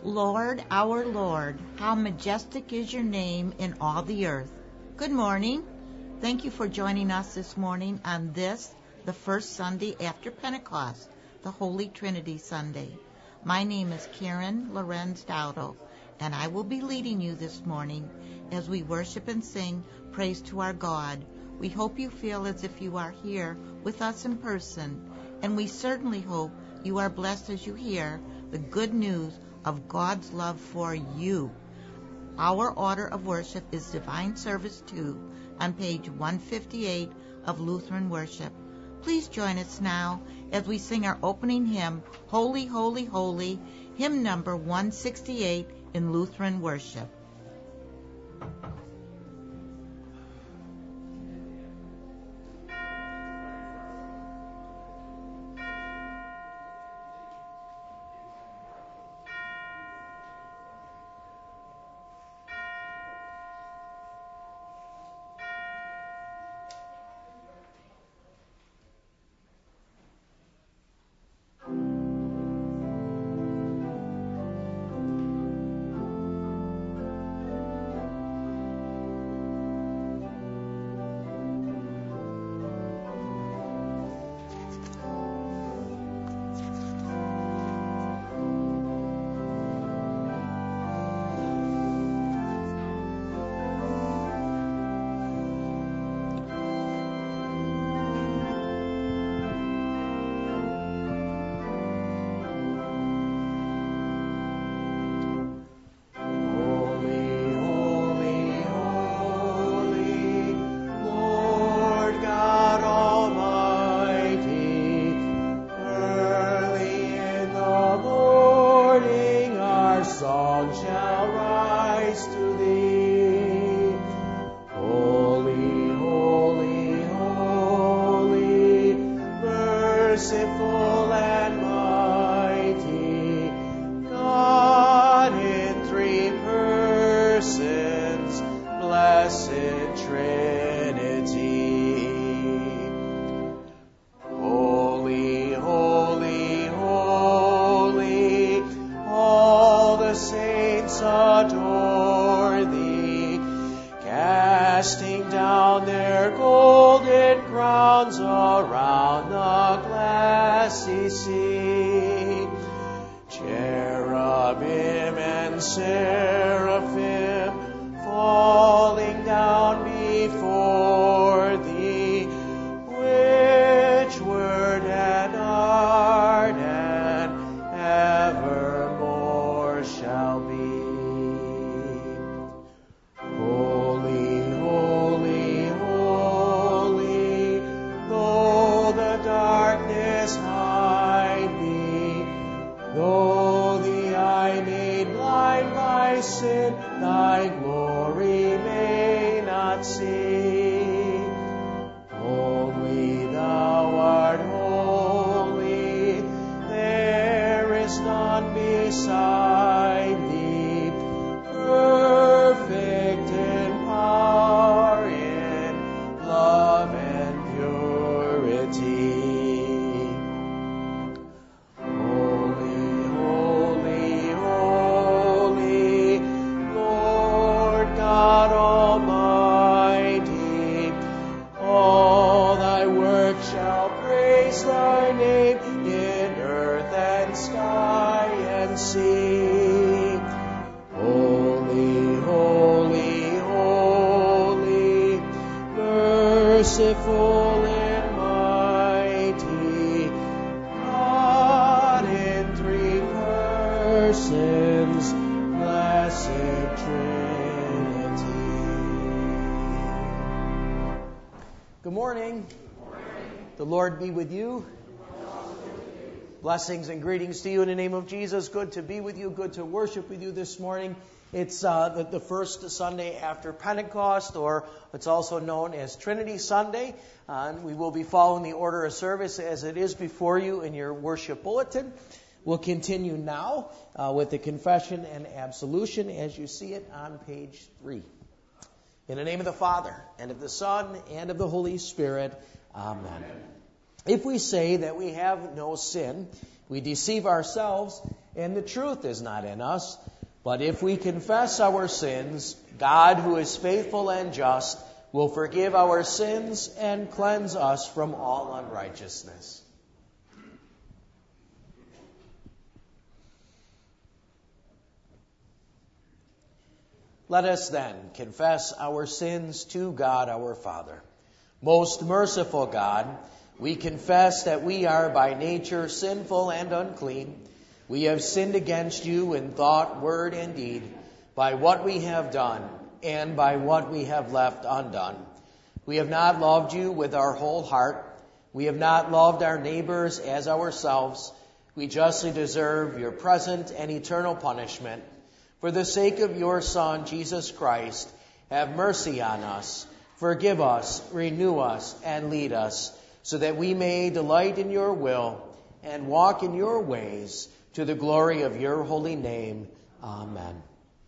Lord, our Lord, how majestic is your name in all the earth. Good morning. Thank you for joining us this morning on this, the first Sunday after Pentecost, the Holy Trinity Sunday. My name is Karen Lorenz Dowdle, and I will be leading you this morning as we worship and sing praise to our God. We hope you feel as if you are here with us in person, and we certainly hope you are blessed as you hear the good news of God's love for you. Our order of worship is Divine Service 2 on page 158 of Lutheran Worship. Please join us now as we sing our opening hymn, Holy, Holy, Holy, hymn number 168 in Lutheran Worship. Merciful and mighty, God in three persons, blessed Trinity. Good morning. The Lord be with you. Blessings and greetings to you in the name of Jesus. Good to be with you. Good to worship with you this morning. It's the first Sunday after Pentecost, or it's also known as Trinity Sunday. And we will be following the order of service as it is before you in your worship bulletin. We'll continue now with the confession and absolution as you see it on page 3. In the name of the Father, and of the Son, and of the Holy Spirit. Amen. If we say that we have no sin, we deceive ourselves, and the truth is not in us. But if we confess our sins, God, who is faithful and just, will forgive our sins and cleanse us from all unrighteousness. Let us then confess our sins to God our Father. Most merciful God, we confess that we are by nature sinful and unclean. We have sinned against you in thought, word, and deed, by what we have done and by what we have left undone. We have not loved you with our whole heart. We have not loved our neighbors as ourselves. We justly deserve your present and eternal punishment. For the sake of your Son, Jesus Christ, have mercy on us. Forgive us, renew us, and lead us, so that we may delight in your will and walk in your ways, to the glory of your holy name. Amen.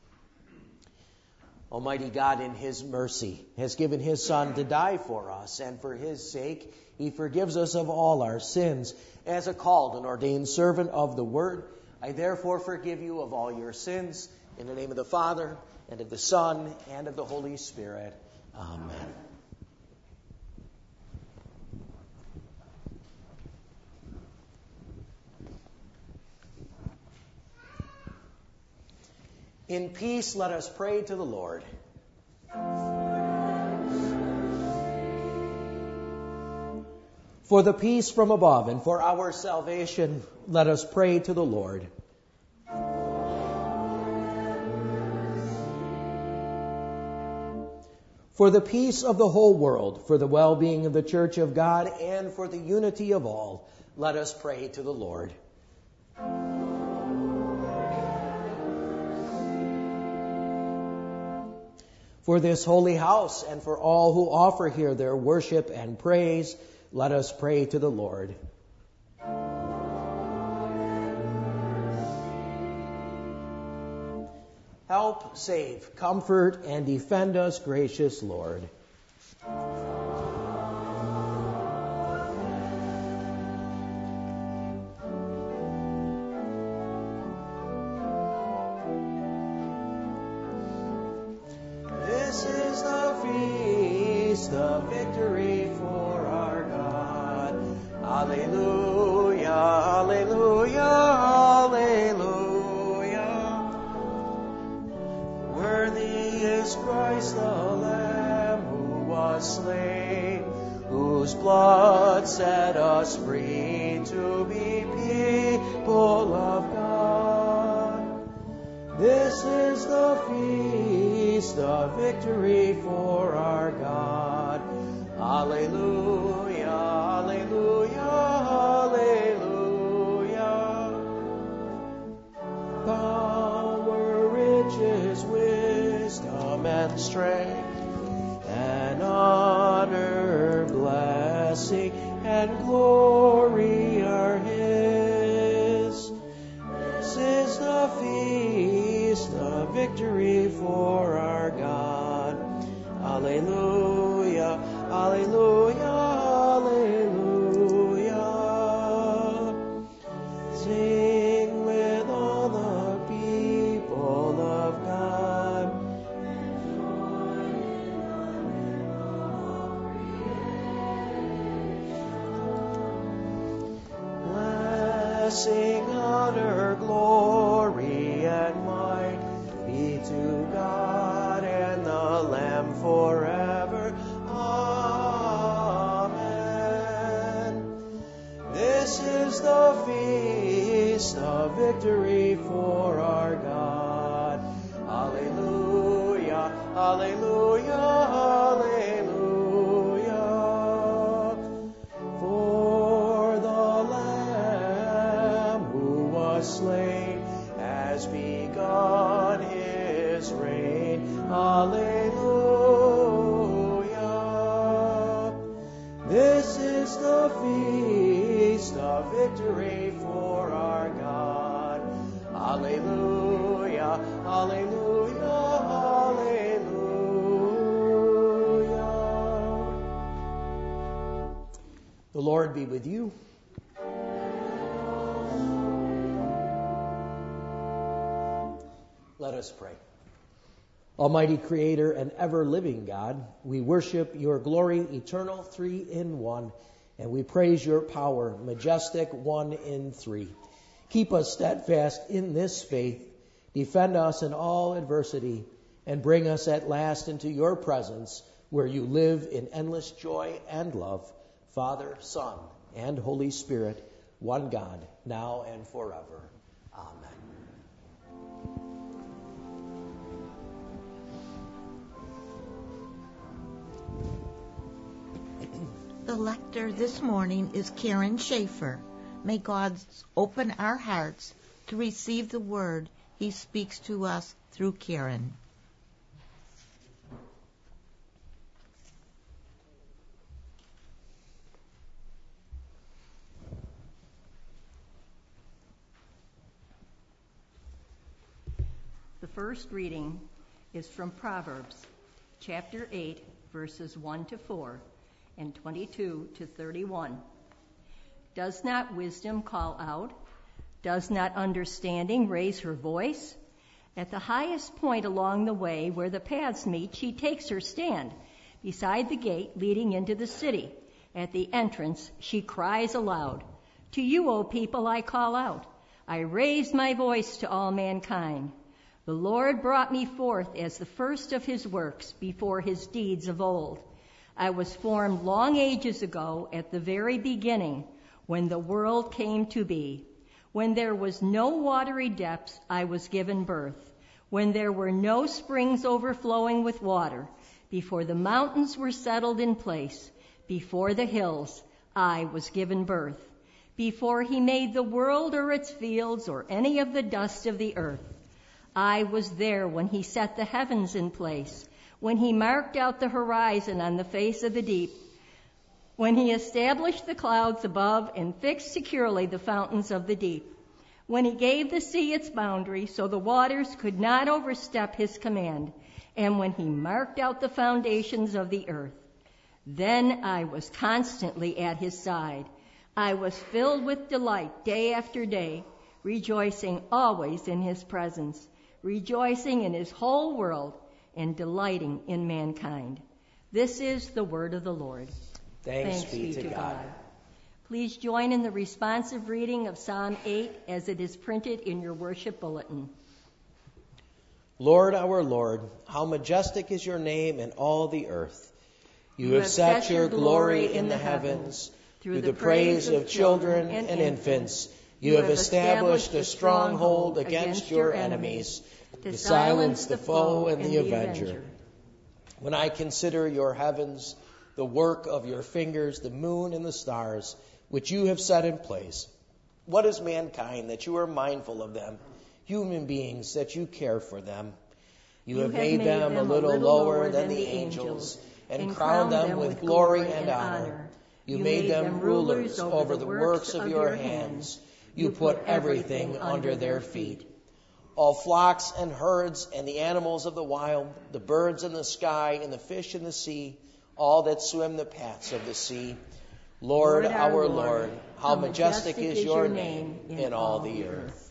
Almighty God, in his mercy, has given his Son to die for us, and for his sake he forgives us of all our sins. As a called and ordained servant of the Word, I therefore forgive you of all your sins, in the name of the Father, and of the Son, and of the Holy Spirit. Amen. In peace, let us pray to the Lord. For the peace from above and for our salvation, let us pray to the Lord. For the peace of the whole world, for the well-being of the Church of God, and for the unity of all, let us pray to the Lord. For this holy house and for all who offer here their worship and praise, let us pray to the Lord. Help, save, comfort, and defend us, gracious Lord. This is the feast of victory for our God. Alleluia, alleluia, alleluia. Worthy is Christ the Lamb who was slain, whose blood set us free to be people of God. This is the feast of victory for our God. Alleluia, alleluia, alleluia. Power, riches, wisdom, and strength, and honor, blessing, and glory are his. This is the feast of victory for our God. Alleluia, alleluia, alleluia. Sing with all the people of God. Blessing, honor, glory, and might be to God and the Lamb forever. Amen. This is the feast of victory for our God. Alleluia, alleluia, alleluia. For the Lamb who was slain has begun his reign. Alleluia. This is the feast of victory for our God. Alleluia, alleluia, alleluia. The Lord be with you. Let us pray. Almighty Creator and ever-living God, we worship your glory, eternal, three in one, and we praise your power, majestic, one in three. Keep us steadfast in this faith, defend us in all adversity, and bring us at last into your presence, where you live in endless joy and love, Father, Son, and Holy Spirit, one God, now and forever. Amen. The lector this morning is Karen Schaefer. May God open our hearts to receive the word he speaks to us through Karen. The first reading is from Proverbs, chapter 8, verses 1 to 4 and 22 to 31. Does not wisdom call out? Does not understanding raise her voice? At the highest point along the way where the paths meet, she takes her stand. Beside the gate leading into the city, at the entrance, she cries aloud. To you, O people, I call out. I raise my voice to all mankind. The Lord brought me forth as the first of his works before his deeds of old. I was formed long ages ago at the very beginning, when the world came to be. When there was no watery depths, I was given birth. When there were no springs overflowing with water, before the mountains were settled in place, before the hills, I was given birth. Before he made the world or its fields or any of the dust of the earth, I was there when he set the heavens in place, when he marked out the horizon on the face of the deep, when he established the clouds above and fixed securely the fountains of the deep, when he gave the sea its boundary so the waters could not overstep his command, and when he marked out the foundations of the earth. Then I was constantly at his side. I was filled with delight day after day, rejoicing always in his presence, rejoicing in his whole world, and delighting in mankind. This is the word of the Lord. Thanks be to God. Please join in the responsive reading of Psalm 8 as it is printed in your worship bulletin. Lord, our Lord, how majestic is your name in all the earth. You have set your glory in the heavens. Through the praise of children and infants, you have established a stronghold against your enemies, to silence the foe and the avenger. When I consider your heavens, the work of your fingers, the moon and the stars, which you have set in place, what is mankind that you are mindful of them, human beings that you care for them? You have made them a little lower than the angels, and crowned them with glory and honor. You made them rulers over the works of your hands. You put everything under their feet. All flocks and herds and the animals of the wild, the birds in the sky and the fish in the sea, all that swim the paths of the sea. Lord, our Lord, how majestic is your name in all the earth.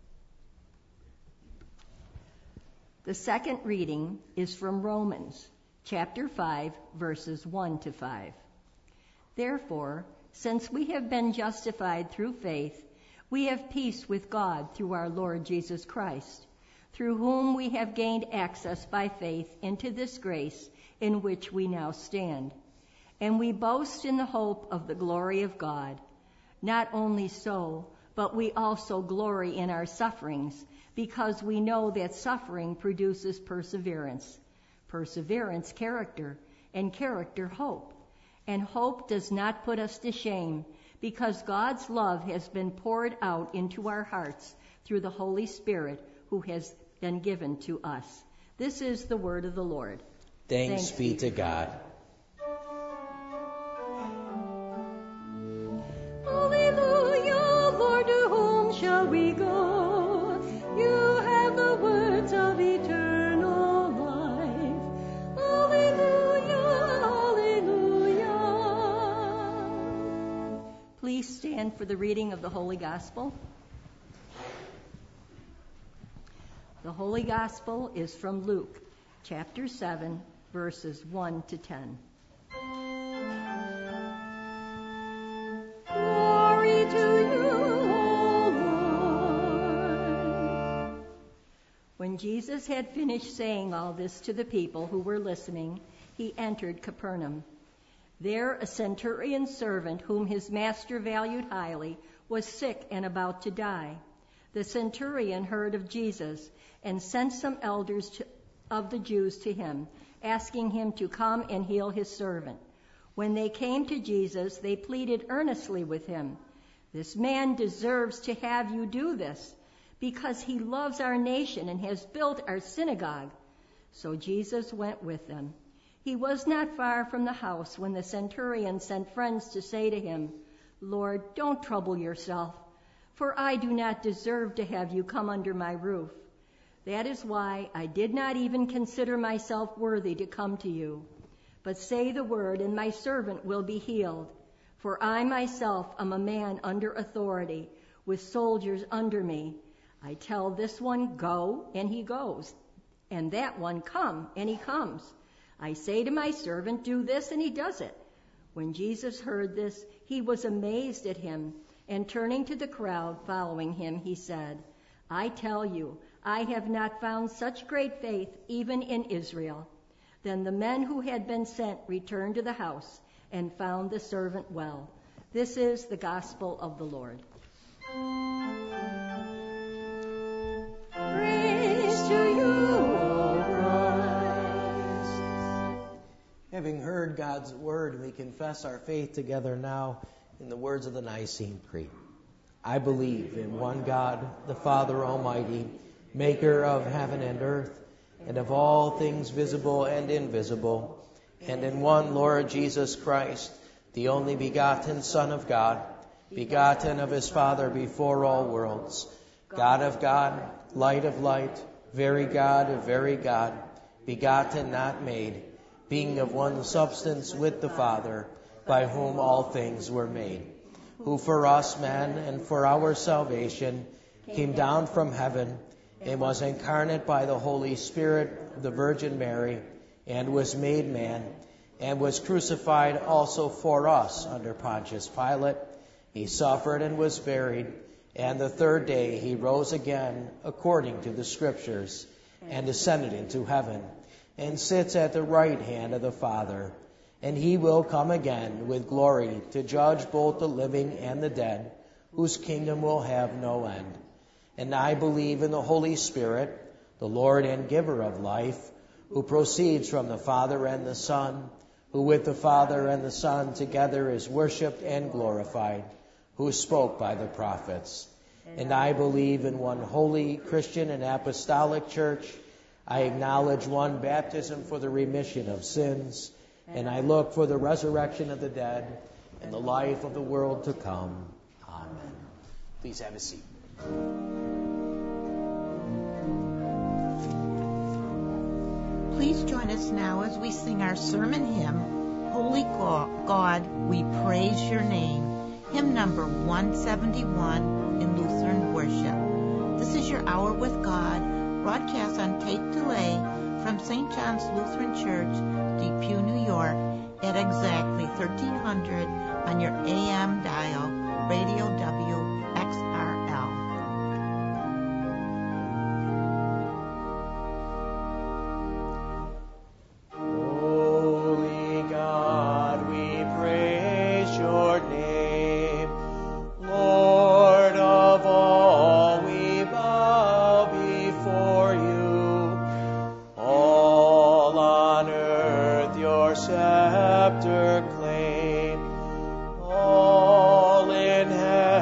The second reading is from Romans, chapter 5, verses 1 to 5. Therefore, since we have been justified through faith, we have peace with God through our Lord Jesus Christ, through whom we have gained access by faith into this grace in which we now stand. And we boast in the hope of the glory of God. Not only so, but we also glory in our sufferings, because we know that suffering produces perseverance. Perseverance, character, and character, hope. And hope does not put us to shame, because God's love has been poured out into our hearts through the Holy Spirit who has been given to us. This is the word of the Lord. Thanks be to God. Hallelujah, Lord, to whom shall we go? You have the words of eternal life. Hallelujah, hallelujah. Please stand for the reading of the Holy Gospel. The Holy Gospel is from Luke, chapter 7, verses 1 to 10. Glory to you, O Lord. When Jesus had finished saying all this to the people who were listening, he entered Capernaum. There a centurion servant whom his master valued highly was sick and about to die. The centurion heard of Jesus and sent some elders of the Jews to him, asking him to come and heal his servant. When they came to Jesus, they pleaded earnestly with him, "This man deserves to have you do this, because he loves our nation and has built our synagogue." So Jesus went with them. He was not far from the house when the centurion sent friends to say to him, "Lord, don't trouble yourself, for I do not deserve to have you come under my roof. That is why I did not even consider myself worthy to come to you. But say the word, and my servant will be healed. For I myself am a man under authority, with soldiers under me. I tell this one, 'Go,' and he goes, and that one, 'Come,' and he comes. I say to my servant, 'Do this,' and he does it." When Jesus heard this, he was amazed at him, and turning to the crowd following him, he said, "I tell you, I have not found such great faith even in Israel." Then the men who had been sent returned to the house and found the servant well. This is the gospel of the Lord. Praise to you, O Christ. Having heard God's word, we confess our faith together now in the words of the Nicene Creed. I believe in one God, the Father Almighty, maker of heaven and earth, and of all things visible and invisible, and in one Lord Jesus Christ, the only begotten Son of God, begotten of his Father before all worlds, God of God, light of light, very God of very God, begotten, not made, being of one substance with the Father, by whom all things were made, who for us men and for our salvation came down from heaven and was incarnate by the Holy Spirit of the Virgin Mary, and was made man, and was crucified also for us under Pontius Pilate. He suffered and was buried, and the third day he rose again according to the Scriptures, and ascended into heaven, and sits at the right hand of the Father. And he will come again with glory to judge both the living and the dead, whose kingdom will have no end. And I believe in the Holy Spirit, the Lord and giver of life, who proceeds from the Father and the Son, who with the Father and the Son together is worshipped and glorified, who spoke by the prophets. And I believe in one holy, Christian, and apostolic church. I acknowledge one baptism for the remission of sins, and I look for the resurrection of the dead and the life of the world to come. Amen. Please have a seat. Please join us now as we sing our sermon hymn, Holy God, We Praise Your Name, hymn number 171 in Lutheran worship. This is your Hour with God, broadcast on tape delay from St. John's Lutheran Church, Depew, New York, at exactly 1300 on your AM dial, Radio WXRL. Holy God, we praise your name. Lord of all, we bow before you. All on earth your scepter claim. All in heaven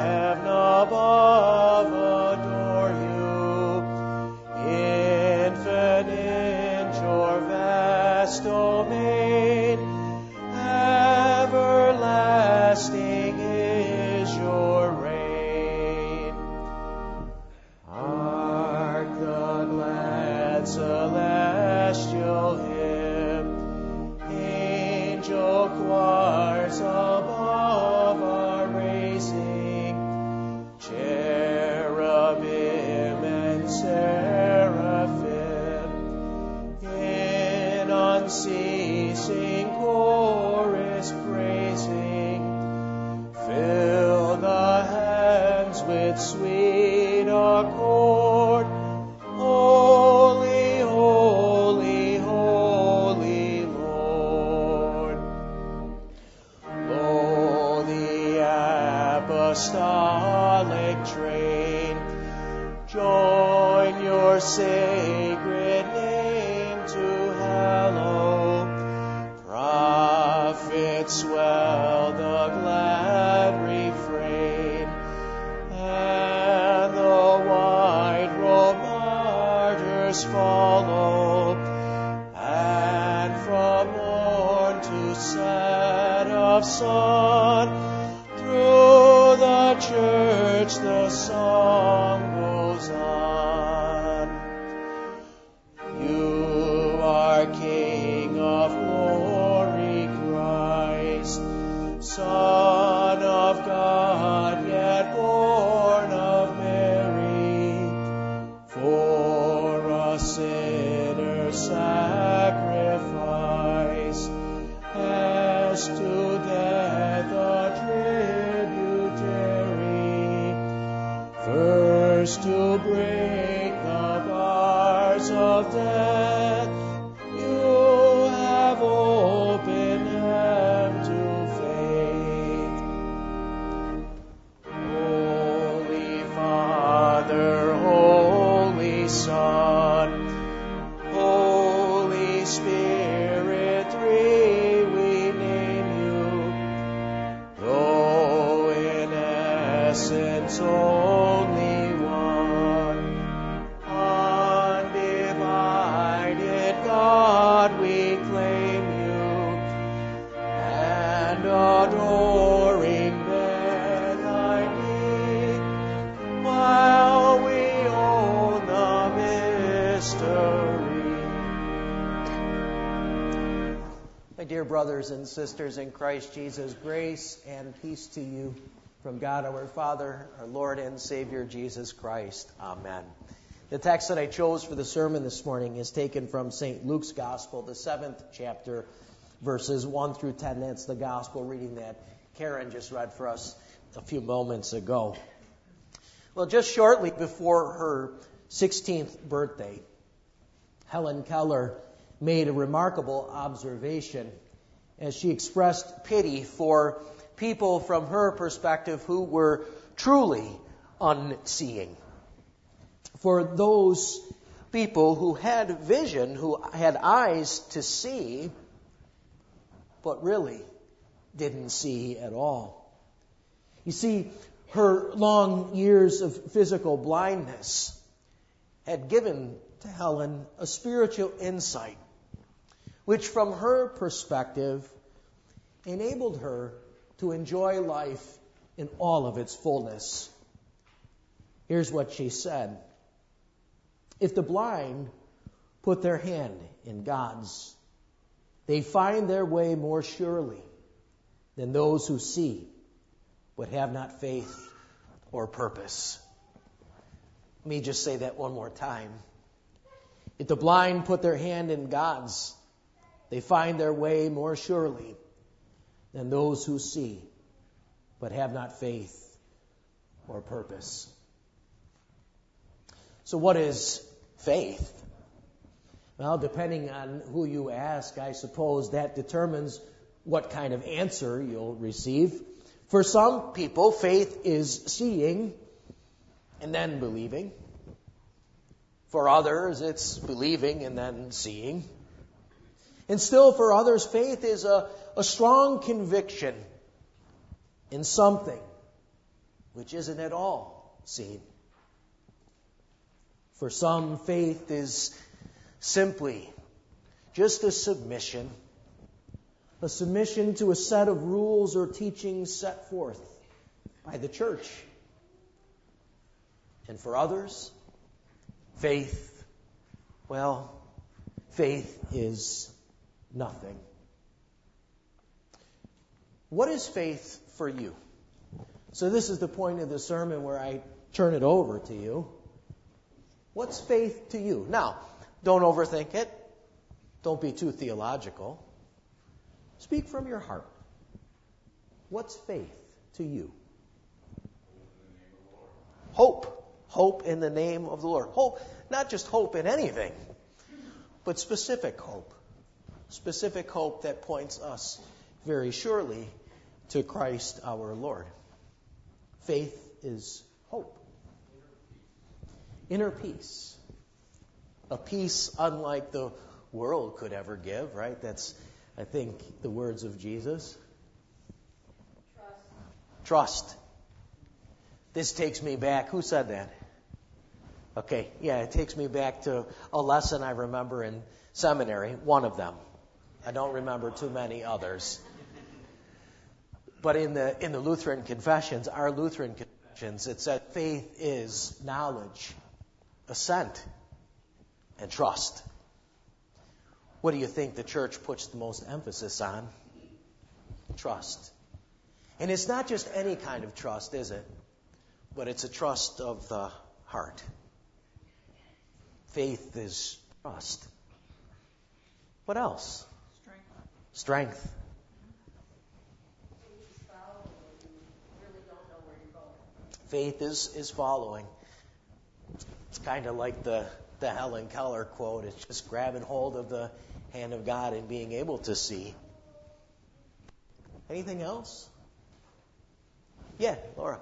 apostolic train. Join your sacred name to hallow. Prophets swell the glad refrain, and the white-robed martyrs follow. And from morn to set of sun, through the church the song goes on. You are King of glory, Christ, Son of God, yet born of Mary. For us sinners sacrifice, as to death a tributary. First to break the bars of death, you have opened them to faith. Holy Father, Holy Son, Holy Spirit, three we name you, though in essence only one. Undivided God, we claim you, and adoring bear thy knee, while we own the mystery. My dear brothers and sisters in Christ Jesus, grace and peace to you from God our Father, our Lord and Savior Jesus Christ. Amen. The text that I chose for the sermon this morning is taken from St. Luke's Gospel, the 7th chapter, verses 1 through 10. That's the Gospel reading that Karen just read for us a few moments ago. Well, just shortly before her 16th birthday, Helen Keller made a remarkable observation as she expressed pity for people from her perspective who were truly unseeing. For those people who had vision, who had eyes to see, but really didn't see at all. You see, her long years of physical blindness had given to Helen a spiritual insight, which from her perspective enabled her to enjoy life in all of its fullness. Here's what she said. If the blind put their hand in God's, they find their way more surely than those who see but have not faith or purpose. Let me just say that one more time. If the blind put their hand in God's, they find their way more surely than those who see but have not faith or purpose. So what is faith? Well, depending on who you ask, I suppose that determines what kind of answer you'll receive. For some people, faith is seeing and then believing. For others, it's believing and then seeing. And still for others, faith is a strong conviction in something which isn't at all seen. For some, faith is simply just a submission to a set of rules or teachings set forth by the church. And for others, faith is nothing. What is faith for you? So this is the point of the sermon where I turn it over to you. What's faith to you? Now, don't overthink it. Don't be too theological. Speak from your heart. What's faith to you? Hope. Hope in the name of the Lord. Hope, not just hope in anything, but specific hope. Specific hope that points us very surely to Christ our Lord. Faith is hope. Inner peace. A peace unlike the world could ever give, right? That's, I think, the words of Jesus. Trust. This takes me back. Who said that? Okay, yeah, it takes me back to a lesson I remember in seminary, one of them. I don't remember too many others. But in the Lutheran confessions, our Lutheran confessions, it said faith is knowledge, assent, and trust. What do you think the church puts the most emphasis on? Trust. And it's not just any kind of trust, is it? But it's a trust of the heart. Faith is trust. What else? Strength. Faith is following. It's kind of like the Helen Keller quote. It's just grabbing hold of the hand of God and being able to see. Anything else? Yeah, Laura.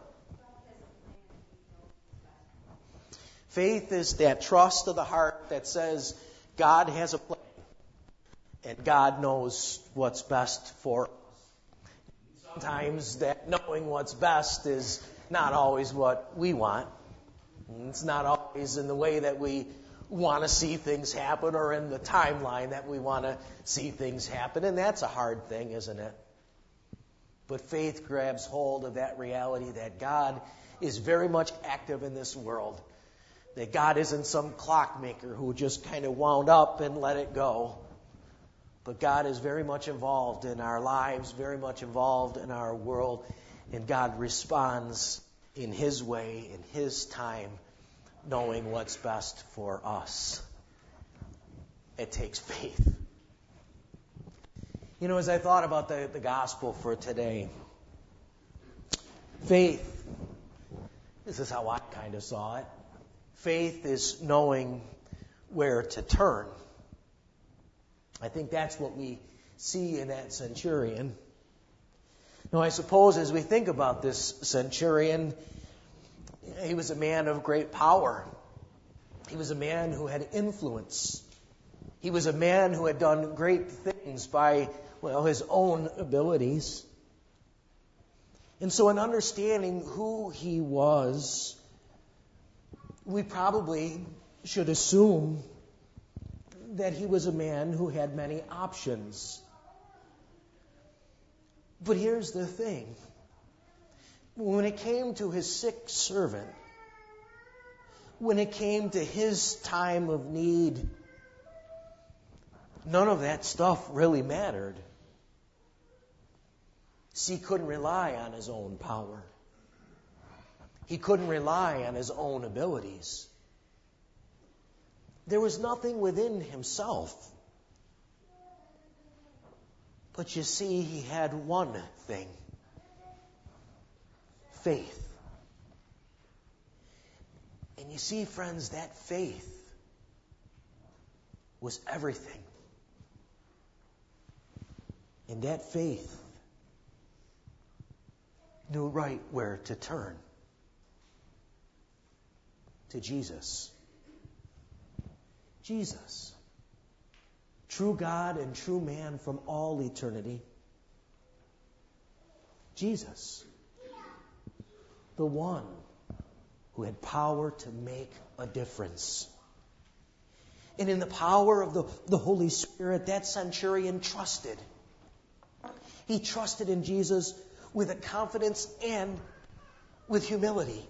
Faith is that trust of the heart that says God has a plan and God knows what's best for us. Sometimes that knowing what's best is not always what we want. It's not always in the way that we want to see things happen or in the timeline that we want to see things happen. And that's a hard thing, isn't it? But faith grabs hold of that reality that God is very much active in this world. That God isn't some clockmaker who just kind of wound up and let it go. But God is very much involved in our lives, very much involved in our world. And God responds in His way, in His time, knowing what's best for us. It takes faith. You know, as I thought about the gospel for today, faith, this is how I kind of saw it. Faith is knowing where to turn. I think that's what we see in that centurion. Now, I suppose as we think about this centurion, he was a man of great power. He was a man who had influence. He was a man who had done great things by, his own abilities. And so in understanding who he was, we probably should assume that he was a man who had many options. But here's the thing. When it came to his sick servant, when it came to his time of need, none of that stuff really mattered. See, he couldn't rely on his own power. He couldn't rely on his own abilities. There was nothing within himself. But you see, he had one thing. Faith. And you see, friends, that faith was everything. And that faith knew right where to turn. To Jesus. Jesus. True God and true man from all eternity. Jesus. The one who had power to make a difference. And in the power of the Holy Spirit, that centurion trusted. He trusted in Jesus with a confidence and with humility.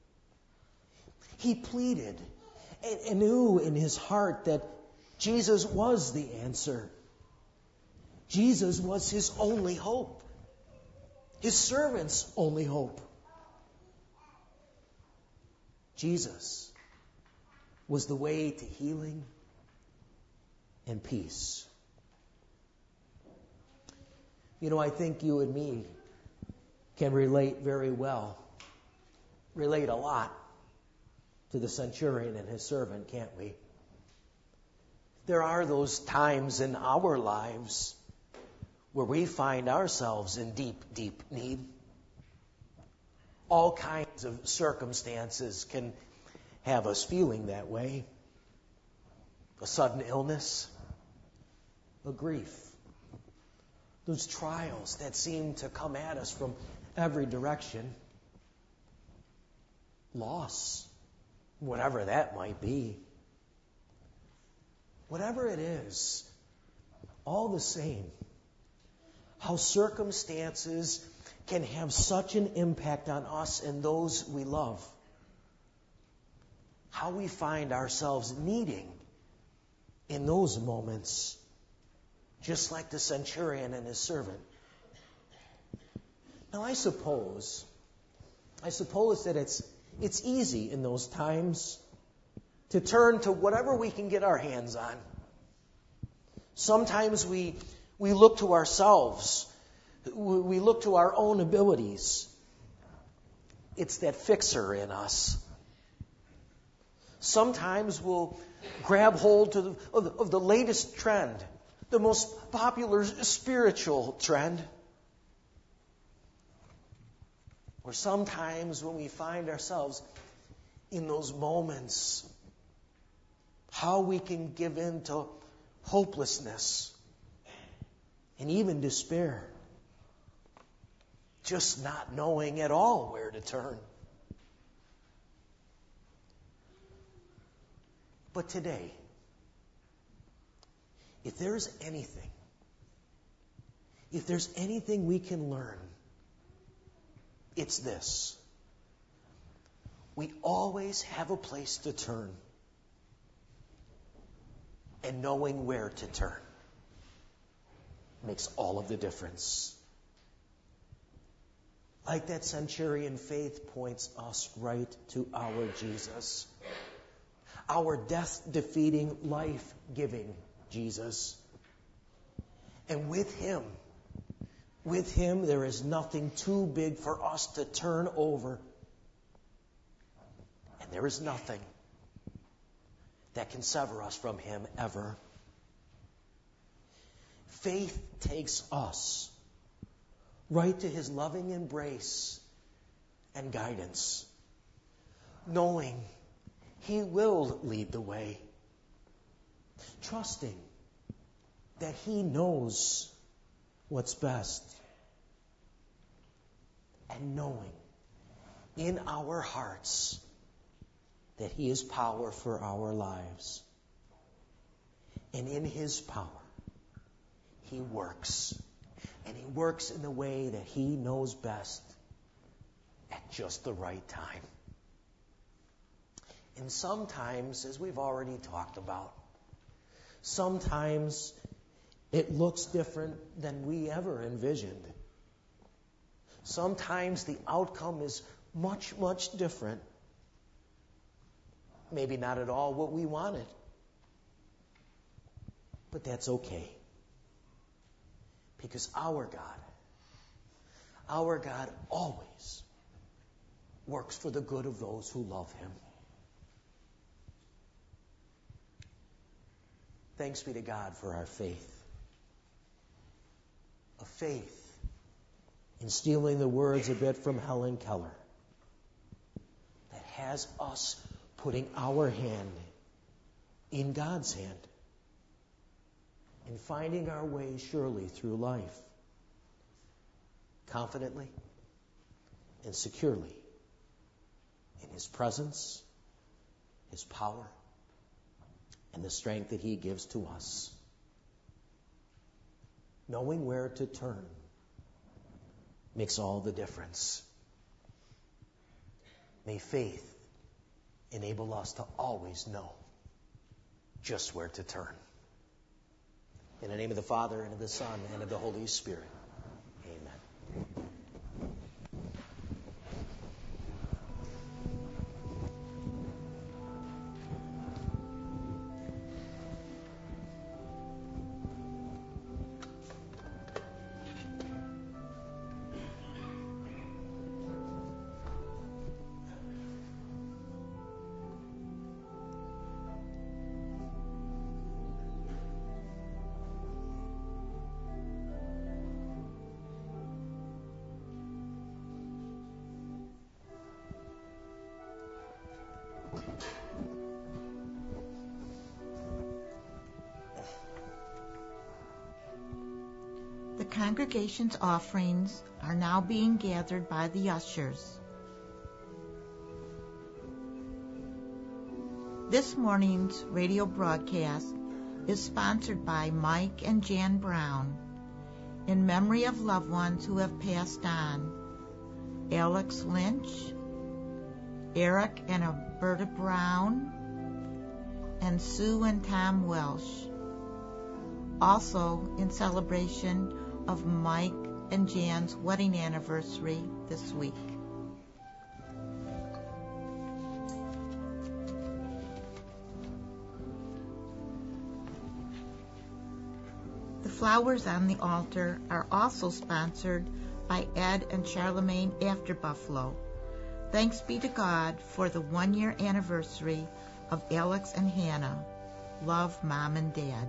He pleaded and knew in his heart that Jesus was the answer. Jesus was his only hope. His servant's only hope. Jesus was the way to healing and peace. You know, I think you and me can relate very well, relate a lot to the centurion and his servant, can't we? There are those times in our lives where we find ourselves in deep, deep need. All kinds of circumstances can have us feeling that way. A sudden illness, a grief, those trials that seem to come at us from every direction, loss, whatever that might be. Whatever it is, all the same, how circumstances can have such an impact on us and those we love. How we find ourselves needing in those moments, just like the centurion and his servant. Now, I suppose that it's easy in those times to turn to whatever we can get our hands on. Sometimes we look to ourselves. We look to our own abilities. It's that fixer in us. Sometimes we'll grab hold of the latest trend, the most popular spiritual trend. Or sometimes when we find ourselves in those moments, how we can give in to hopelessness and even despair, just not knowing at all where to turn. But today, if there's anything we can learn, it's this. We always have a place to turn. And knowing where to turn makes all of the difference. Like that centurion, faith points us right to our Jesus. Our death-defeating, life-giving Jesus. And with Him, there is nothing too big for us to turn over. And there is nothing that can sever us from Him ever. Faith takes us right to His loving embrace and guidance, knowing He will lead the way, trusting that He knows what's best, and knowing in our hearts that He is power for our lives. And in His power, He works. And He works in the way that He knows best at just the right time. And sometimes, as we've already talked about, sometimes it looks different than we ever envisioned. Sometimes the outcome is much, much different. Maybe not at all what we wanted. But that's okay. Because our God always works for the good of those who love Him. Thanks be to God for our faith. A faith, in stealing the words a bit from Helen Keller, that has us putting our hand in God's hand and finding our way surely through life, confidently and securely in His presence, His power, and the strength that He gives to us. Knowing where to turn makes all the difference. May faith enable us to always know just where to turn. In the name of the Father, and of the Son, and of the Holy Spirit. Amen. congregation's offerings are now being gathered by the ushers. This morning's radio broadcast is sponsored by Mike and Jan Brown in memory of loved ones who have passed on: Alex Lynch, Eric and Alberta Brown, and Sue and Tom Welsh. Also in celebration of Mike and Jan's wedding anniversary this week. The flowers on the altar are also sponsored by Ed and Charlemagne After Buffalo. Thanks be to God for the 1-year anniversary of Alex and Hannah. Love, Mom and Dad.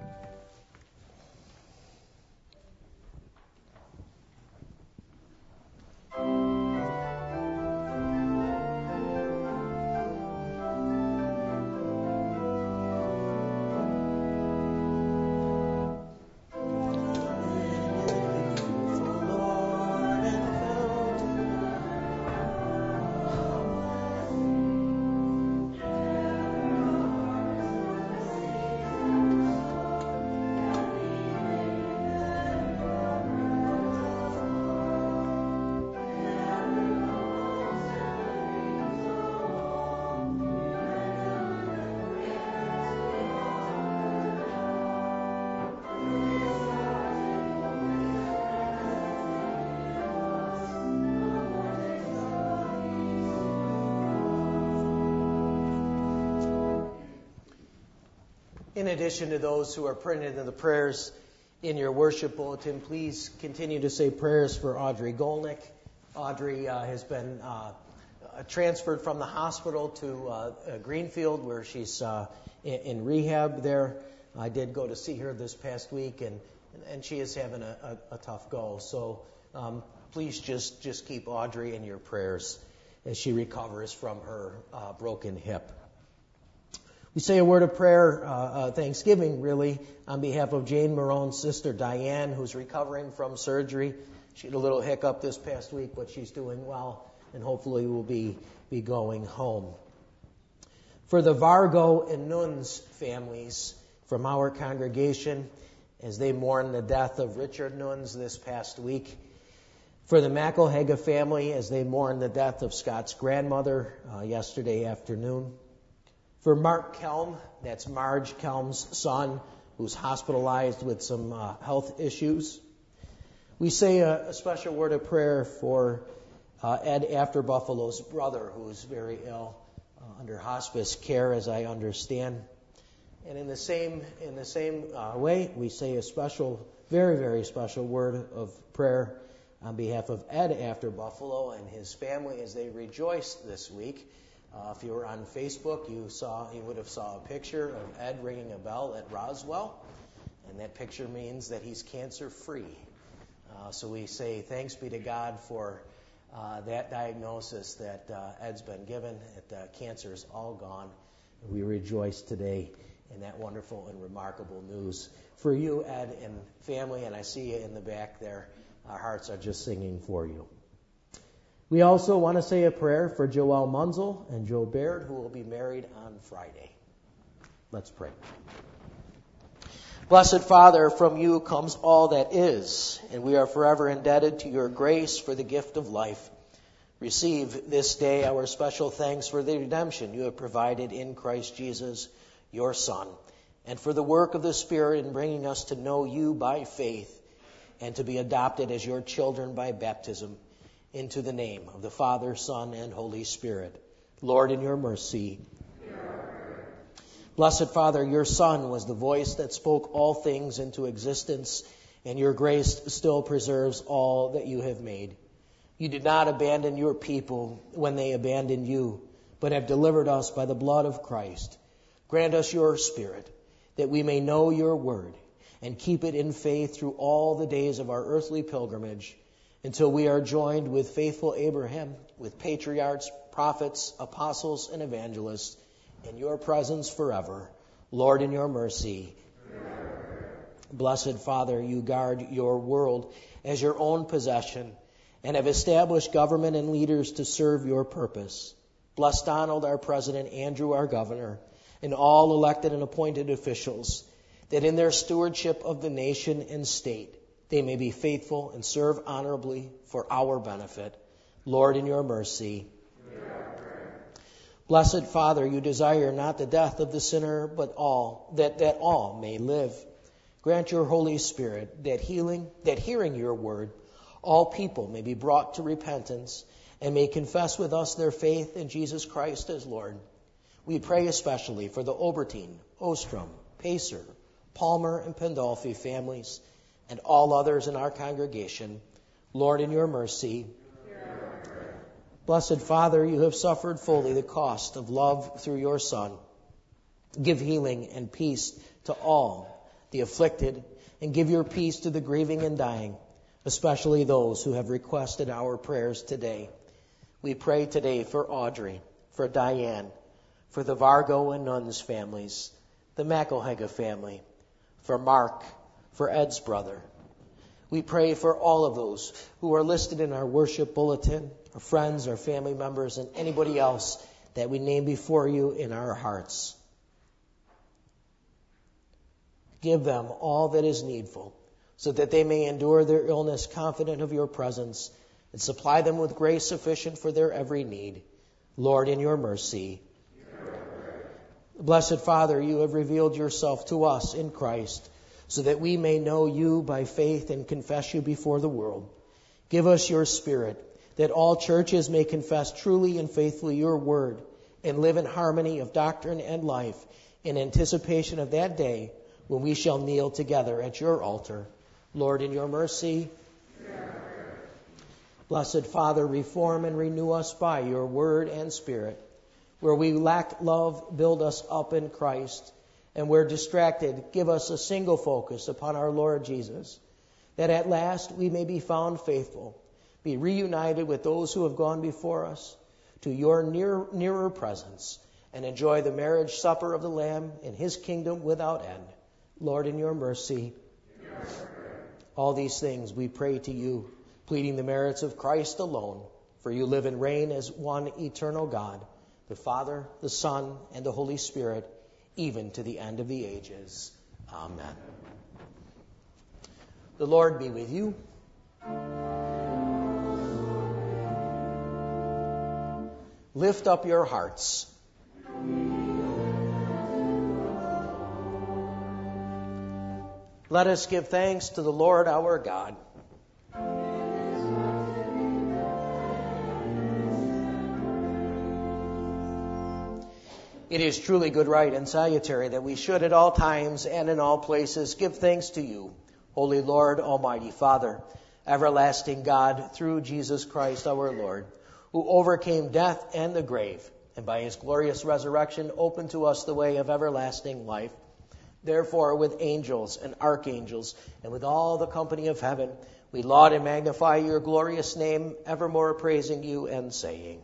In addition to those who are printed in the prayers in your worship bulletin, please continue to say prayers for Audrey Golnick. Audrey has been transferred from the hospital to Greenfield, where she's in rehab there. I did go to see her this past week, and she is having a tough go. So please just keep Audrey in your prayers as she recovers from her broken hip. We say a word of prayer, thanksgiving really, on behalf of Jane Marone's sister Diane, who's recovering from surgery. She had a little hiccup this past week, but she's doing well and hopefully will be going home. For the Vargo and Nuns families from our congregation, as they mourn the death of Richard Nuns this past week. For the McElhaga family, as they mourn the death of Scott's grandmother yesterday afternoon. For Mark Kelm, that's Marge Kelm's son, who's hospitalized with some health issues. We say a special word of prayer for Ed After Buffalo's brother, who's very ill, under hospice care, as I understand. And in the same way, we say a special, very, very special word of prayer on behalf of Ed After Buffalo and his family as they rejoiced this week. If you were on Facebook, you would have saw a picture of Ed ringing a bell at Roswell, and that picture means that he's cancer-free. So we say thanks be to God for that diagnosis that Ed's been given. That cancer is all gone. We rejoice today in that wonderful and remarkable news. For you, Ed, and family, and I see you in the back there, our hearts are just singing for you. We also want to say a prayer for Joelle Munzel and Joe Baird, who will be married on Friday. Let's pray. Blessed Father, from you comes all that is, and we are forever indebted to your grace for the gift of life. Receive this day our special thanks for the redemption you have provided in Christ Jesus, your Son, and for the work of the Spirit in bringing us to know you by faith and to be adopted as your children by baptism into the name of the Father, Son, and Holy Spirit. Lord, in your mercy. Blessed Father, your Son was the voice that spoke all things into existence, and your grace still preserves all that you have made. You did not abandon your people when they abandoned you, but have delivered us by the blood of Christ. Grant us your Spirit, that we may know your word and keep it in faith through all the days of our earthly pilgrimage, until we are joined with faithful Abraham, with patriarchs, prophets, apostles, and evangelists, in your presence forever. Lord, in your mercy. Blessed Father, you guard your world as your own possession and have established government and leaders to serve your purpose. Bless Donald, our president, Andrew, our governor, and all elected and appointed officials, that in their stewardship of the nation and state, they may be faithful and serve honorably for our benefit. Lord, in your mercy. Blessed Father, you desire not the death of the sinner, but that all may live. Grant your Holy Spirit that hearing your word, all people may be brought to repentance and may confess with us their faith in Jesus Christ as Lord. We pray especially for the Obertine, Ostrom, Pacer, Palmer, and Pandolfi families and all others in our congregation. Lord, in your mercy. Blessed Father, you have suffered fully the cost of love through your Son. Give healing and peace to all the afflicted, and give your peace to the grieving and dying, especially those who have requested our prayers today. We pray today for Audrey, for Diane, for the Vargo and Nuns families, the McElhega family, for Mark, for Ed's brother. We pray for all of those who are listed in our worship bulletin, our friends, our family members, and anybody else that we name before you in our hearts. Give them all that is needful, so that they may endure their illness confident of your presence, and supply them with grace sufficient for their every need. Lord, in your mercy. Blessed Father, you have revealed yourself to us in Christ, so that we may know you by faith and confess you before the world. Give us your Spirit, that all churches may confess truly and faithfully your word, and live in harmony of doctrine and life, in anticipation of that day when we shall kneel together at your altar. Lord, in your mercy. Blessed Father, reform and renew us by your word and Spirit. Where we lack love, build us up in Christ. And where distracted, give us a single focus upon our Lord Jesus, that at last we may be found faithful, be reunited with those who have gone before us to your nearer presence, and enjoy the marriage supper of the Lamb in his kingdom without end. Lord, in your mercy. All these things we pray to you, pleading the merits of Christ alone, for you live and reign as one eternal God, the Father, the Son, and the Holy Spirit, even to the end of the ages. Amen. The Lord be with you. Lift up your hearts. Let us give thanks to the Lord our God. It is truly good, right, and salutary that we should at all times and in all places give thanks to you, Holy Lord, Almighty Father, everlasting God, through Jesus Christ our Lord, who overcame death and the grave, and by his glorious resurrection opened to us the way of everlasting life. Therefore, with angels and archangels, and with all the company of heaven, we laud and magnify your glorious name, evermore praising you and saying,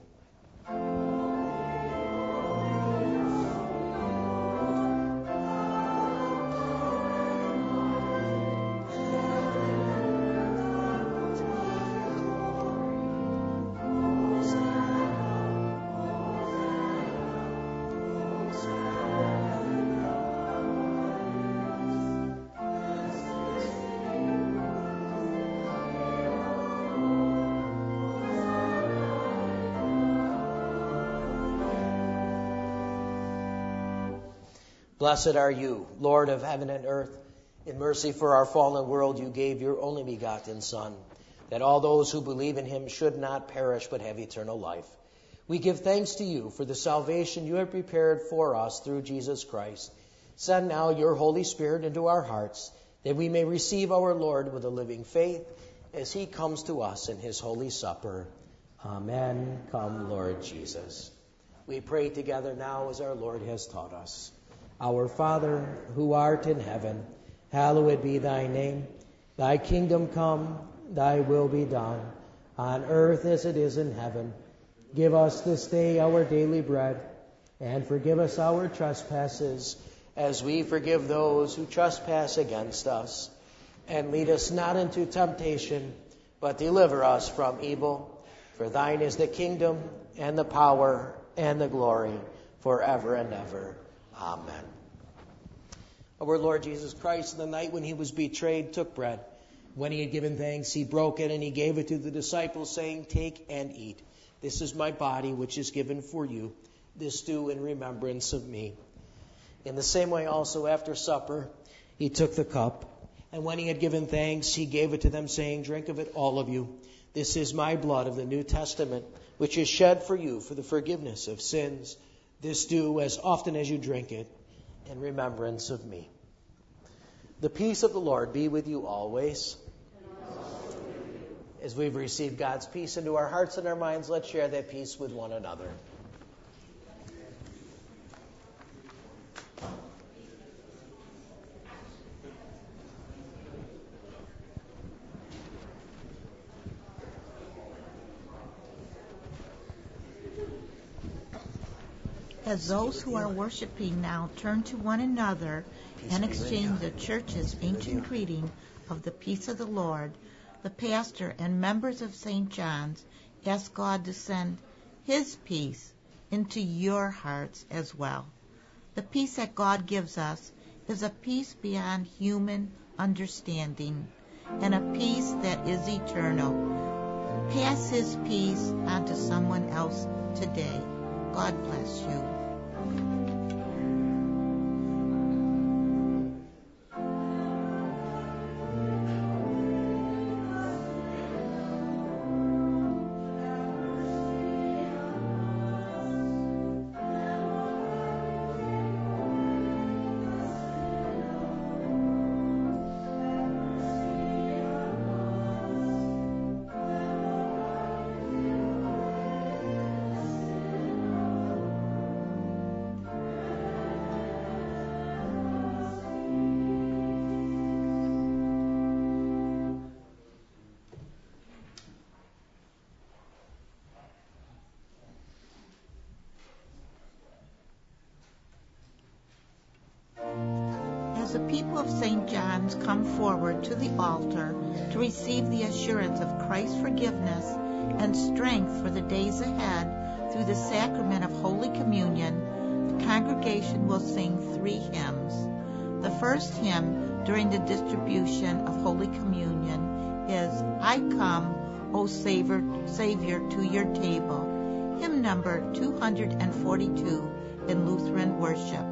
Blessed are you, Lord of heaven and earth. In mercy for our fallen world, you gave your only begotten Son, that all those who believe in him should not perish but have eternal life. We give thanks to you for the salvation you have prepared for us through Jesus Christ. Send now your Holy Spirit into our hearts, that we may receive our Lord with a living faith as he comes to us in his holy supper. Amen. Come, Lord Jesus. We pray together now as our Lord has taught us. Our Father, who art in heaven, hallowed be thy name. Thy kingdom come, thy will be done, on earth as it is in heaven. Give us this day our daily bread, and forgive us our trespasses, as we forgive those who trespass against us. And lead us not into temptation, but deliver us from evil. For thine is the kingdom, and the power, and the glory, forever and ever. Amen. Our Lord Jesus Christ, the night when he was betrayed, took bread. When he had given thanks, he broke it, and he gave it to the disciples, saying, "Take and eat. This is my body, which is given for you. This do in remembrance of me." In the same way also after supper, he took the cup, and when he had given thanks, he gave it to them, saying, "Drink of it, all of you. This is my blood of the New Testament, which is shed for you for the forgiveness of sins. This do as often as you drink it in remembrance of me." The peace of the Lord be with you always. As we've received God's peace into our hearts and our minds, let's share that peace with one another. As those who are worshiping now turn to one another and exchange the church's ancient greeting of the peace of the Lord, the pastor and members of St. John's ask God to send his peace into your hearts as well. The peace that God gives us is a peace beyond human understanding and a peace that is eternal. Pass his peace on to someone else today. God bless you. As the people of St. John's come forward to the altar to receive the assurance of Christ's forgiveness and strength for the days ahead through the sacrament of Holy Communion, the congregation will sing 3 hymns. The first hymn during the distribution of Holy Communion is "I Come, O Savior, to your table," hymn number 242 in Lutheran worship.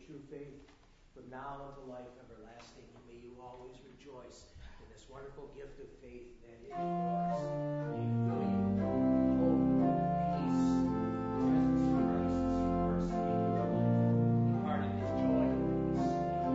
true faith from now unto life everlasting. May you always rejoice in this wonderful gift of faith that is yours. May you fill you with hope, peace, the presence of Christ as you works in your life. Be part of his joy and peace.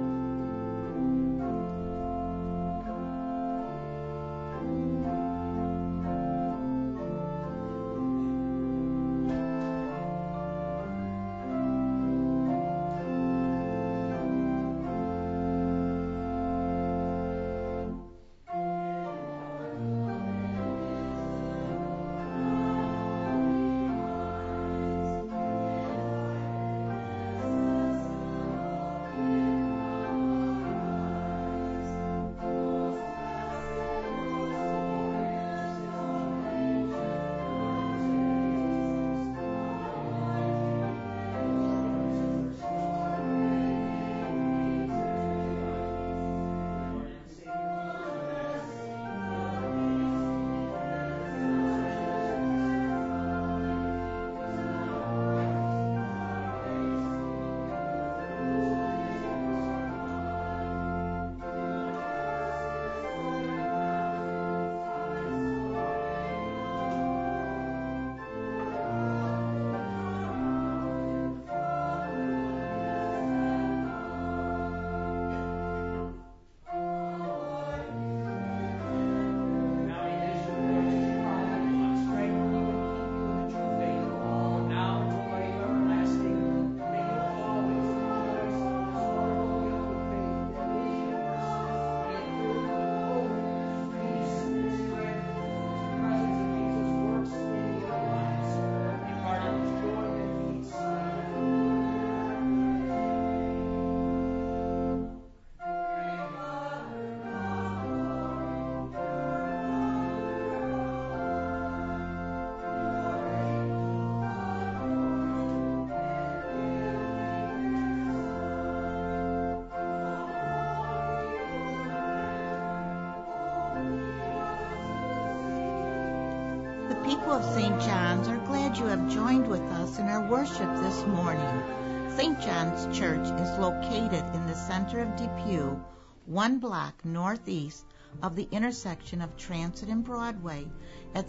People of St. John's are glad you have joined with us in our worship this morning. St. John's Church is located in the center of Depew, 1 block northeast of the intersection of Transit and Broadway at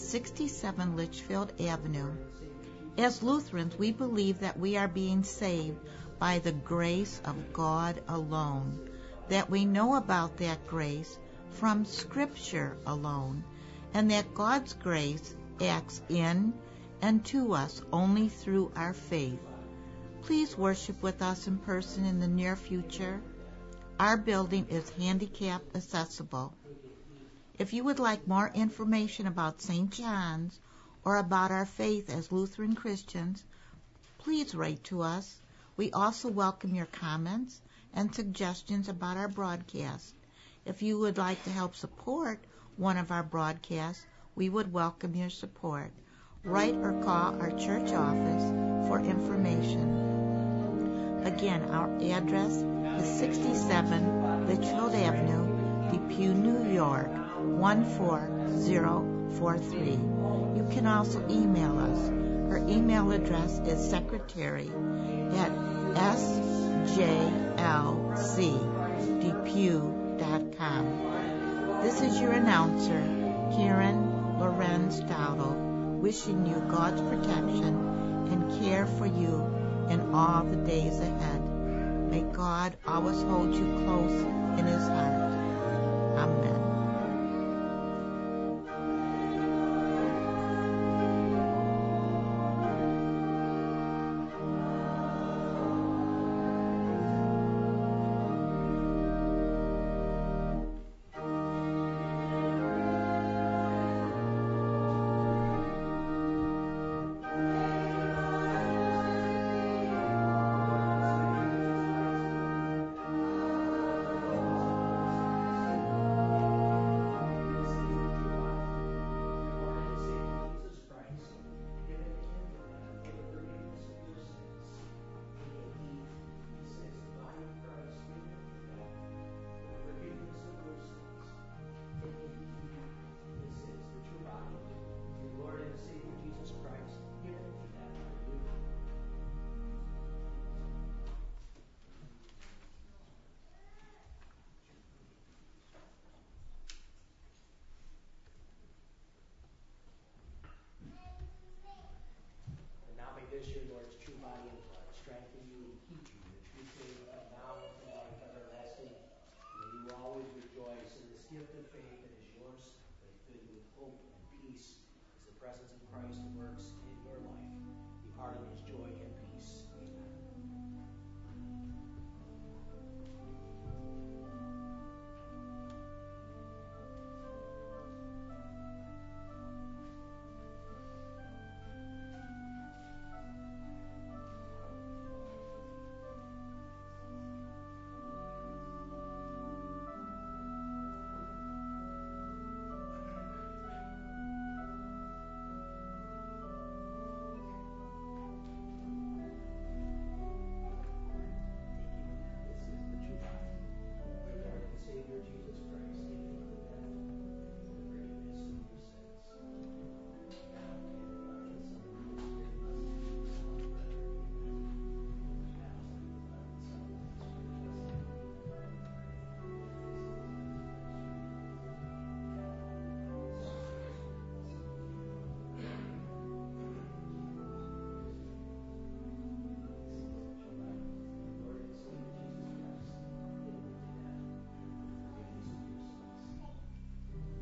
67 Litchfield Avenue. As Lutherans, we believe that we are being saved by the grace of God alone, that we know about that grace from Scripture alone, and that God's grace acts in and to us only through our faith. Please worship with us in person in the near future. Our building is handicap accessible. If you would like more information about St. John's or about our faith as Lutheran Christians, please write to us. We also welcome your comments and suggestions about our broadcast. If you would like to help support one of our broadcasts, we would welcome your support. Write or call our church office for information. Again, our address is 67 Litchfield Avenue, Depew, New York, 14043. You can also email us. Our email address is secretary@sjlcdepew.com. This is your announcer, Karen Lorenz Dowdle, wishing you God's protection and care for you in all the days ahead. May God always hold you close in his heart. Amen. rejoice in this gift of faith that is yours. May it fill you with hope and peace as the presence of Christ works in your life. Be part of his joy and peace. Amen. Savior Jesus Christ, given for the benefit and the forgiveness of your sins. Now, in the Father, the Son, and the Holy Spirit, blessed be the Son forever. Amen. Now, in the Father, the Son, and the Holy Spirit, Lord and Savior Jesus Christ, given for the benefit and the forgiveness of your sins.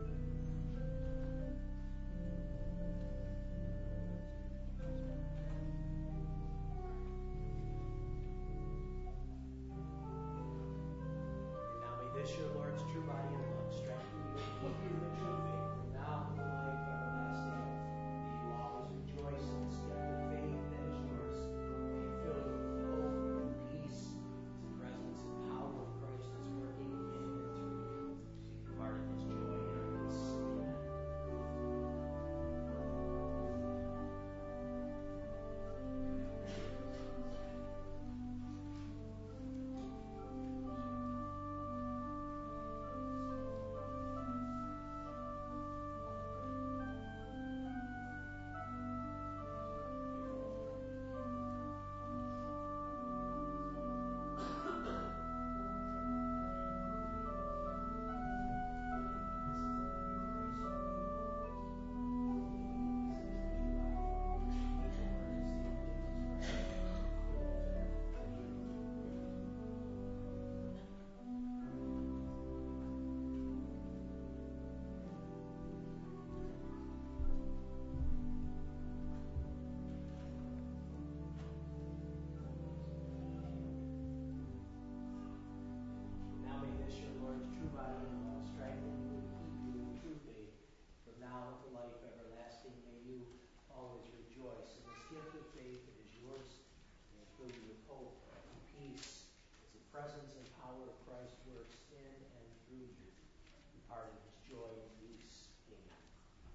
And now may this your Lord's true body and blood strengthen you and keep you in true faith from now to the life everlasting. May you always rejoice in this gift of faith that is yours. May it fill you with hope and peace as the presence and power of Christ is working in and through you. Be part of his joy and peace. Amen. Now may this your Lord's true body and blood strengthen you and keep you in true faith from now to life everlasting. May you always rejoice in this gift of faith that is yours. May it fill you with hope and peace as the presence and power of Christ works in and through you. Be part of his joy and peace. Amen.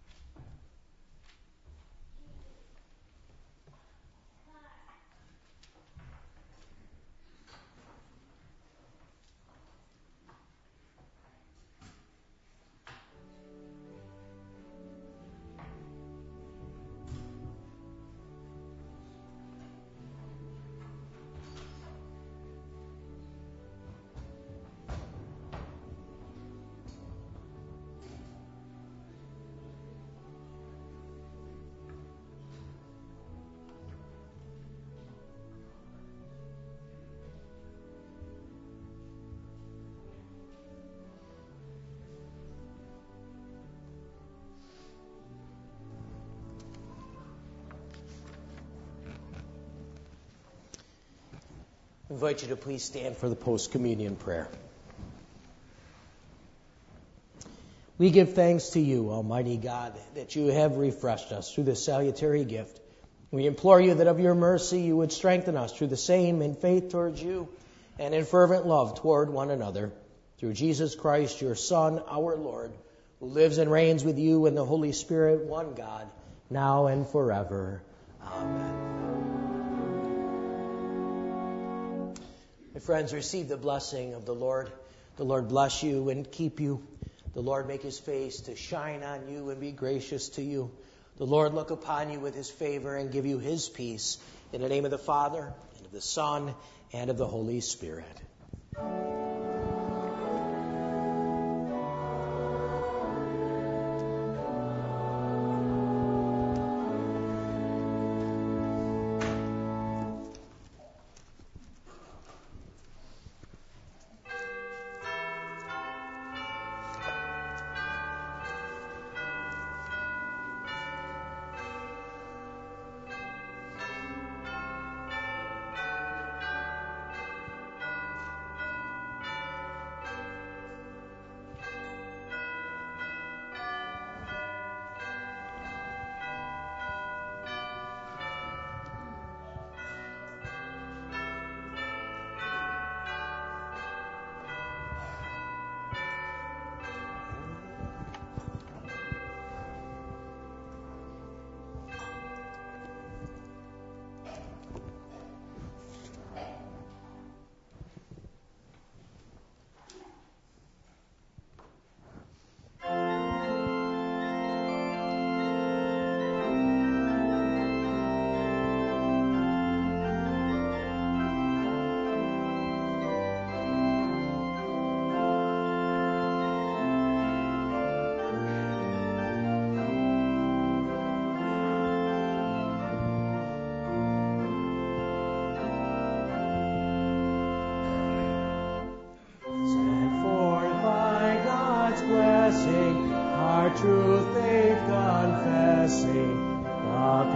I invite you to please stand for the post-communion prayer. We give thanks to you, Almighty God, that you have refreshed us through this salutary gift. We implore you that of your mercy you would strengthen us through the same in faith towards you and in fervent love toward one another. Through Jesus Christ, your Son, our Lord, who lives and reigns with you in the Holy Spirit, one God, now and forever. Amen. My friends, receive the blessing of the Lord. The Lord bless you and keep you. The Lord make his face to shine on you and be gracious to you. The Lord look upon you with his favor and give you his peace. In the name of the Father, and of the Son, and of the Holy Spirit.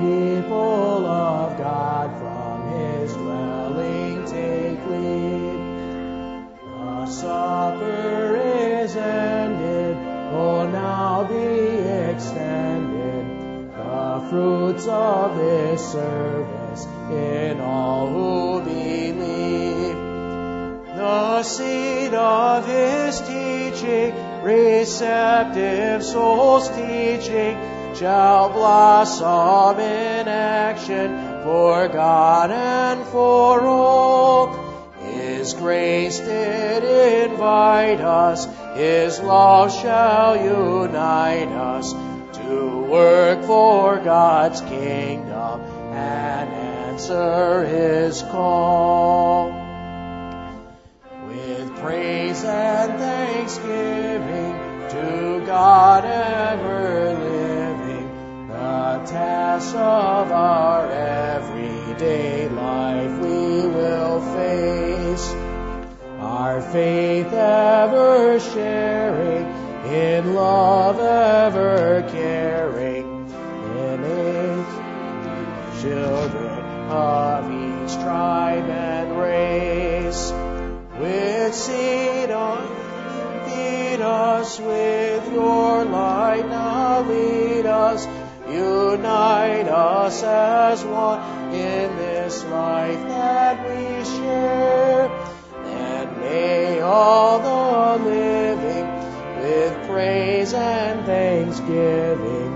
people of God from his dwelling take leave. The supper is ended, will now be extended. The fruits of this service in all who believe. The seed of his teaching, receptive souls teaching, shall blossom in action for God and for all. His grace did invite us, his love shall unite us to work for God's kingdom and answer his call. With praise and thanksgiving to God ever living, the tasks of our everyday life we will face. Our faith ever sharing, in love ever caring, in age children of each tribe and race. With seed on, feed us with your light, now lead us, unite us as one in this life that we share. And may all the living with praise and thanksgiving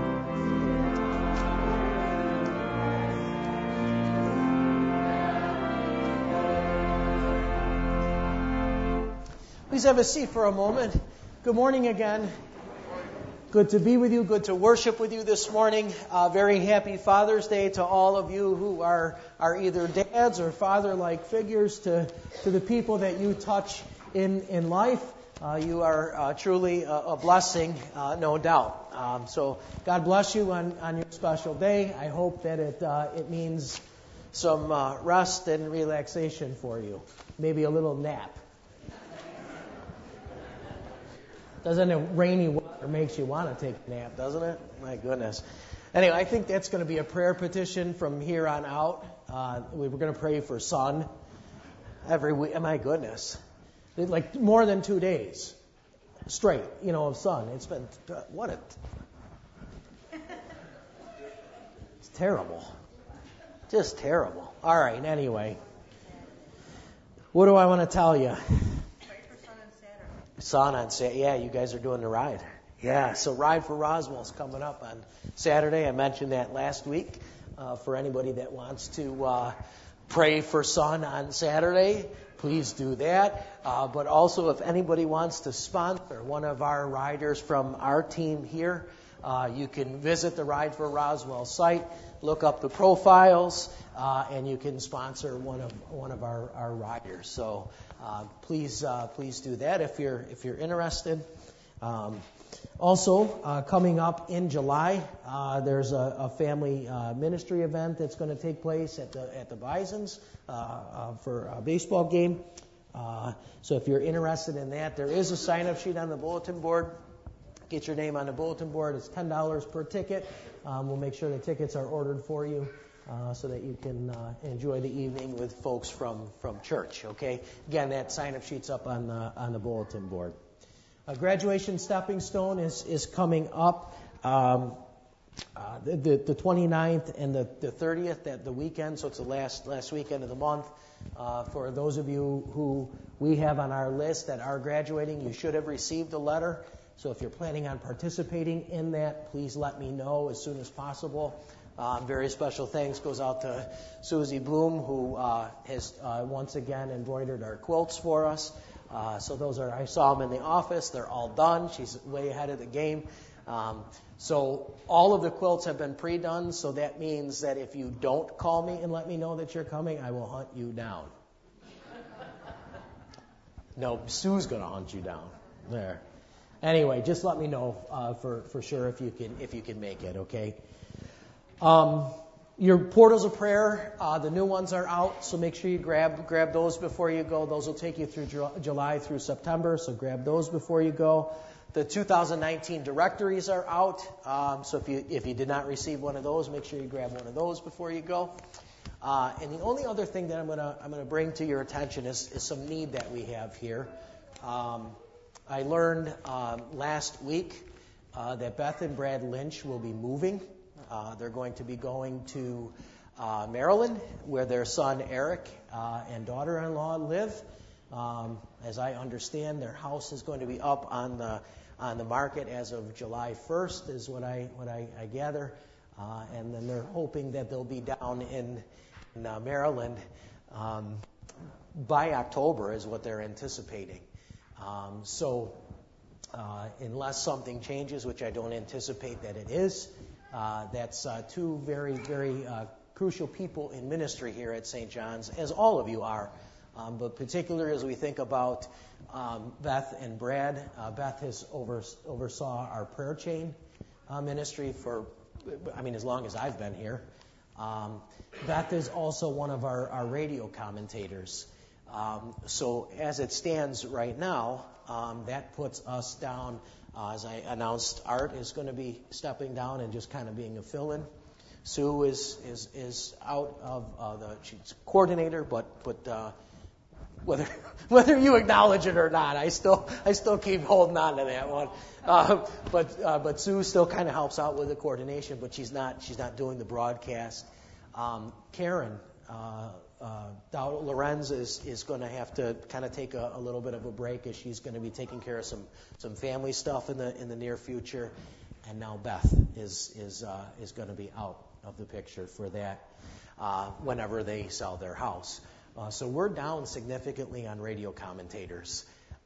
please have a seat for a moment. Good morning again. Good to be with you. Good to worship with you this morning. Very happy Father's Day to all of you who are either dads or father-like figures to the people that you touch in life. You are truly a blessing, no doubt. So God bless you on your special day. I hope that it means some rest and relaxation for you. Maybe a little nap. Doesn't it rainy weather makes you want to take a nap, doesn't it? My goodness. Anyway, I think that's going to be a prayer petition from here on out. We're going to pray for sun every week. My goodness. Like more than 2 days straight, of sun. It's been, it's terrible. Just terrible. All right, anyway. What do I want to tell you? Sun on Saturday. Yeah, you guys are doing the ride. Yeah, so Ride for Roswell is coming up on Saturday. I mentioned that last week. For anybody that wants to pray for sun on Saturday, please do that. But also, if anybody wants to sponsor one of our riders from our team here, you can visit the Ride for Roswell site, look up the profiles, and you can sponsor one of our riders. So please do that if you're interested. Also, coming up in July, there's a family ministry event that's going to take place at the Bisons for a baseball game. So if you're interested in that, there is a sign-up sheet on the bulletin board. Get your name on the bulletin board. It's $10 per ticket. We'll make sure the tickets are ordered for you so that you can enjoy the evening with folks from church. Okay. Again, that sign-up sheet's up on the bulletin board. Graduation stepping stone is coming up the 29th and the 30th, the weekend. So it's the last weekend of the month. For those of you who we have on our list that are graduating, you should have received a letter. So if you're planning on participating in that, please let me know as soon as possible. Very special thanks goes out to Susie Bloom, who has once again embroidered our quilts for us. So those I saw them in the office. They're all done. She's way ahead of the game. So all of the quilts have been pre-done. So that means that if you don't call me and let me know that you're coming, I will hunt you down. No, Sue's going to hunt you down. There. Anyway, just let me know for sure if you can make it, okay? Your portals of prayer, the new ones are out, so make sure you grab those before you go. Those will take you through July through September, so grab those before you go. The 2019 directories are out, so if you did not receive one of those, make sure you grab one of those before you go. And the only other thing that I'm gonna bring to your attention is some need that we have here. I learned last week that Beth and Brad Lynch will be moving. They're going to be going to Maryland, where their son Eric and daughter-in-law live. As I understand, their house is going to be up on the market as of July 1st, is what I gather. And then they're hoping that they'll be down in Maryland by October, is what they're anticipating. So unless something changes, which I don't anticipate that it is, that's two very, very crucial people in ministry here at St. John's, as all of you are. But particularly as we think about Beth and Brad, Beth has oversaw our prayer chain ministry for, as long as I've been here. Beth is also one of our radio commentators. So as it stands right now, that puts us down, as I announced, Art is going to be stepping down and just kind of being a fill-in. Sue is out of she's coordinator, but whether you acknowledge it or not, I still keep holding on to that one. But Sue still kind of helps out with the coordination, but she's not doing the broadcast. Karen Lorenz is going to have to kind of take a little bit of a break, as she's going to be taking care of some family stuff in the near future. And now Beth is going to be out of the picture for that whenever they sell their house. So we're down significantly on radio commentators.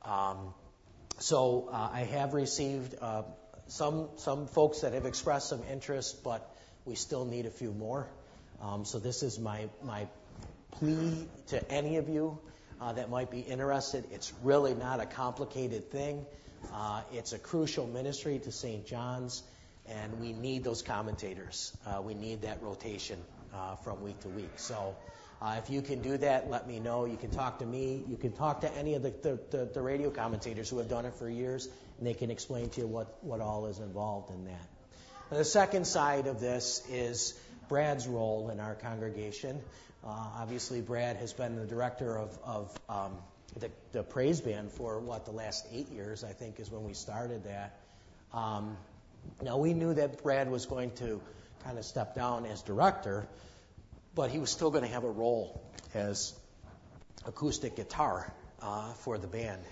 So I have received some folks that have expressed some interest, but we still need a few more. So this is my plea to any of you that might be interested. It's really not a complicated thing. It's a crucial ministry to St. John's, and we need those commentators. We need that rotation from week to week. So if you can do that, let me know. You can talk to me. You can talk to any of the radio commentators who have done it for years, and they can explain to you what all is involved in that. Now, the second side of this is Brad's role in our congregation. Obviously, Brad has been the director of the praise band for the last 8 years, I think, is when we started that. Now, we knew that Brad was going to kind of step down as director, but he was still going to have a role as acoustic guitar for the band.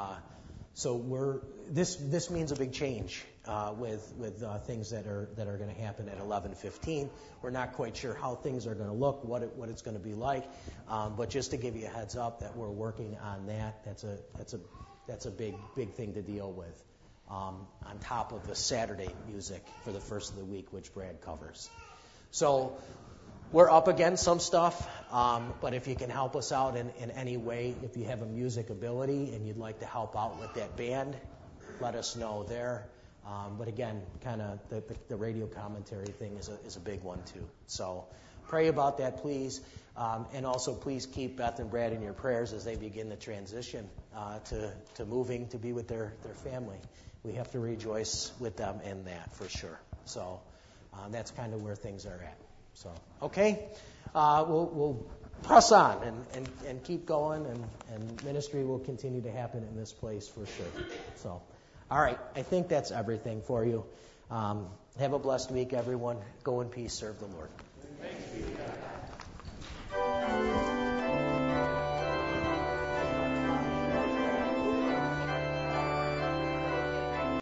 So this means a big change with things that are going to happen at 11:15. We're not quite sure how things are going to look, what it's going to be like, but just to give you a heads up that we're working on that. That's a big thing to deal with. On top of the Saturday music for the first of the week, which Brad covers. So we're up against some stuff, but if you can help us out in any way, if you have a music ability and you'd like to help out with that band, let us know there. But again, kind of the radio commentary thing is a big one too. So pray about that, please. And also please keep Beth and Brad in your prayers as they begin the transition to moving to be with their family. We have to rejoice with them in that for sure. So that's kind of where things are at. So, okay, we'll press on and keep going, and ministry will continue to happen in this place for sure. So, all right, I think that's everything for you. Have a blessed week, everyone. Go in peace, serve the Lord.